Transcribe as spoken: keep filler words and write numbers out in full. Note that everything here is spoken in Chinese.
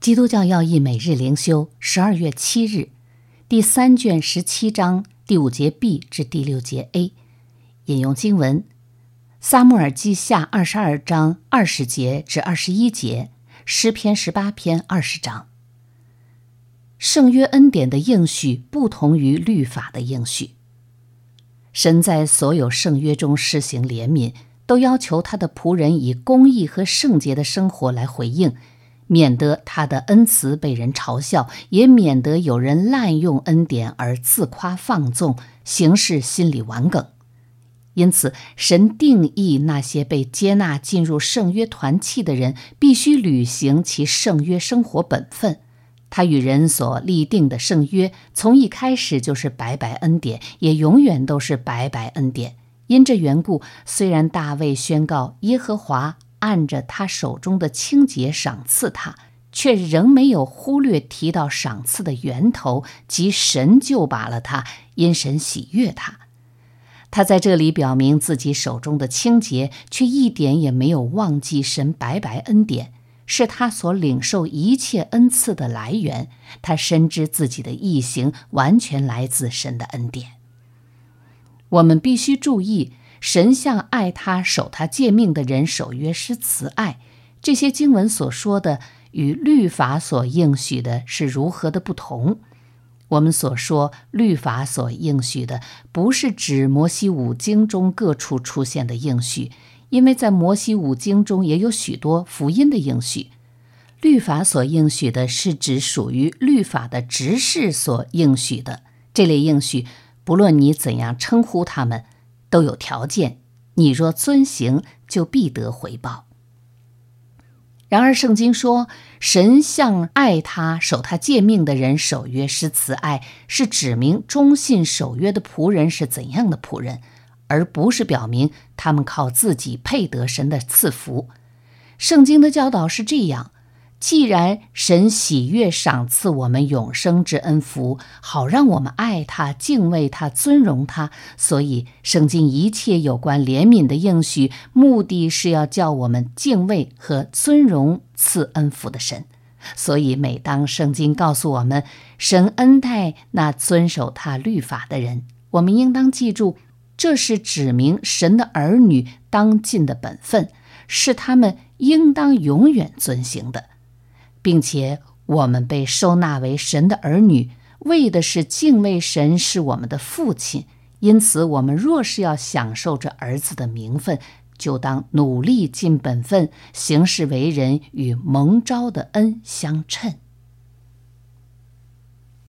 基督教要义每日灵修，十二月七日，第三卷十七章第五节 B 至第六节 A。引用经文：撒母耳记下二十二章二十节至二十一节，诗篇十八篇二十章。圣约恩典的应许不同于律法的应许。神在所有圣约中施行怜悯，都要求他的仆人以公义和圣洁的生活来回应，免得他的恩慈被人嘲笑，也免得有人滥用恩典而自夸放纵，行事心里顽梗。因此，神定义那些被接纳进入圣约团契的人必须履行其圣约生活本分。他与人所立定的圣约，从一开始就是白白恩典，也永远都是白白恩典。因这缘故，虽然大卫宣告耶和华按着他手中的清洁赏赐他，却仍没有忽略提到赏赐的源头，即神救拔了他，因神喜悦他。他在这里表明自己手中的清洁，却一点也没有忘记神白白恩典，是他所领受一切恩赐的来源。他深知自己的义行完全来自神的恩典。我们必须注意，神向爱他、守他诫命的人守约施慈爱。这些经文所说的与律法所应许的是如何的不同。我们所说律法所应许的，不是指摩西五经中各处出现的应许，因为在摩西五经中也有许多福音的应许。律法所应许的是指属于律法的执事所应许的。这类应许，不论你怎样称呼他们，都有条件，你若遵行，就必得回报。然而圣经说，神向爱他、守他诫命的人守约施慈爱，是指明忠信守约的仆人是怎样的仆人，而不是表明他们靠自己配得神的赐福。圣经的教导是这样：既然神喜悦赏赐我们永生之恩福，好让我们爱他、敬畏他、尊荣他，所以圣经一切有关怜悯的应许，目的是要叫我们敬畏和尊荣赐恩福的神。所以每当圣经告诉我们神恩待那遵守他律法的人，我们应当记住，这是指明神的儿女当尽的本分，是他们应当永远遵行的，并且我们被收纳为神的儿女，为的是敬畏神是我们的父亲。因此，我们若是要享受这儿子的名分，就当努力尽本分，行事为人与蒙召的恩相称。